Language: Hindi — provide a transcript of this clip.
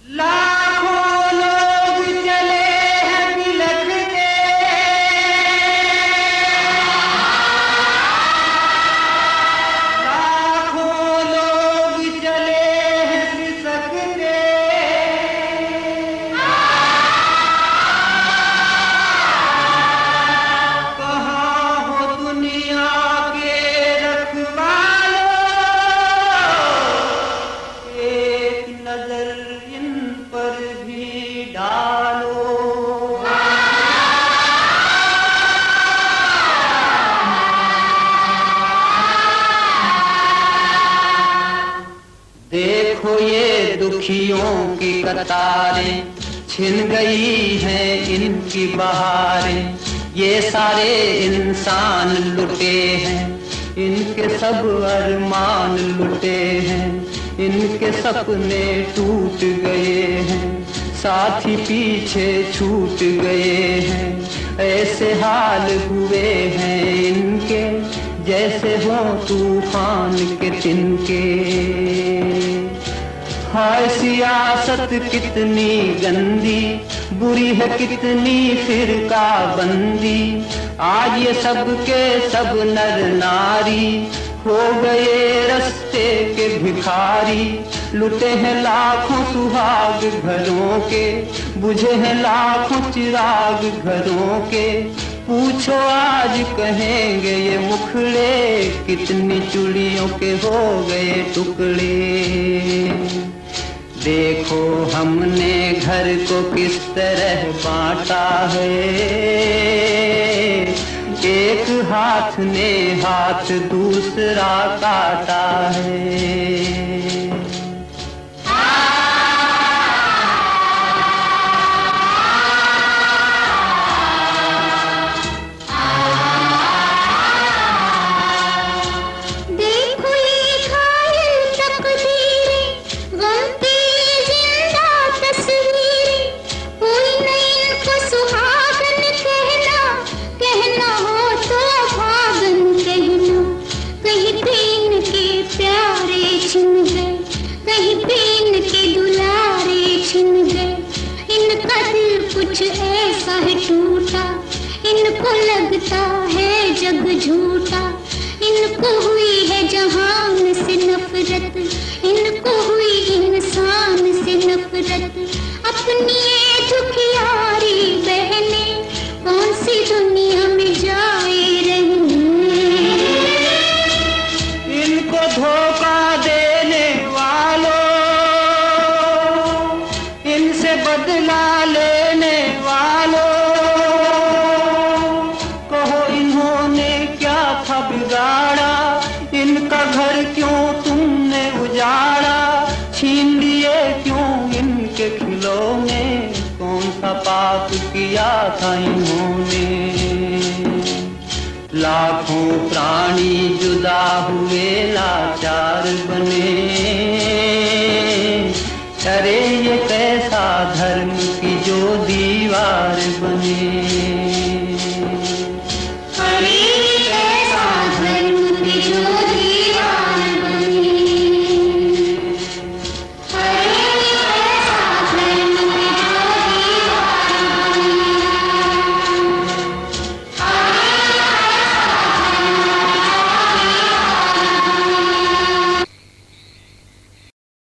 लाखों लोग चले हैं बिलखते, लाखों लोग चले हैं बिसकते, कहाँ हो दुनिया के रखवालों, एक नजर इन पर भी डालो। देखो ये दुखियों की कतारें, छिन गई हैं इनकी बहारें। ये सारे इंसान लुटे हैं, इनके सब अरमान लुटे हैं, इनके सपने टूट गए हैं, साथी पीछे छूट गए हैं। ऐसे हाल हुए हैं इनके, जैसे हो तूफान के तिनके। हाय सियासत कितनी गंदी, बुरी है कितनी फिरका बंदी। आज ये सब के सब नर नारी हो गए रस्ते के भिखारी। लुटे हैं लाखों सुहाग घरों के, बुझे हैं लाखों चिराग घरों के। पूछो आज कहेंगे ये मुखड़े, कितनी चूड़ियों के हो गए टुकड़े। देखो हमने घर को किस तरह बांटा है, एक हाथ ने हाथ दूसरा काटा है। कुछ ऐसा है टूटा, इनको लगता है जग झूठा। इनको हुई है जहान से नफरत, इनको हुई इंसान से नफरत। अपनी ये दुखियारी बहनें कौन सी दुनिया में जाए रहने। इनको धोखा देने वालों, इनसे बदला लेने वालों, कहो इन्होंने क्या था बिगाड़ा, इनका घर क्यों तुमने उजाड़ा। छीन लिए क्यों इनके खिलौने, कौन सा पाप किया था इन्होंने। लाखों प्राणी जुदा हुए लाचार बने,